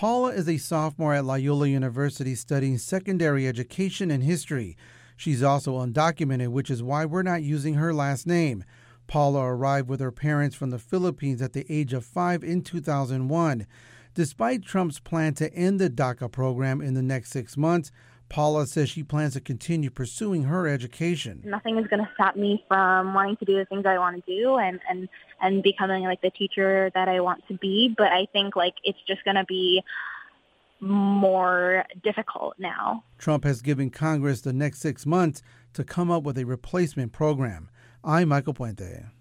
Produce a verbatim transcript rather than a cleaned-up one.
Paula is a sophomore at Loyola University studying secondary education and history. She's also undocumented, which is why we're not using her last name. Paula arrived with her parents from the Philippines at the age of five in two thousand one. Despite Trump's plan to end the DACA program in the next six months, Paula says she plans to continue pursuing her education. Nothing is going to stop me from wanting to do the things I want to do and, and, and becoming like the teacher that I want to be. But I think like it's just going to be more difficult now. Trump has given Congress the next six months to come up with a replacement program. I'm Michael Puente.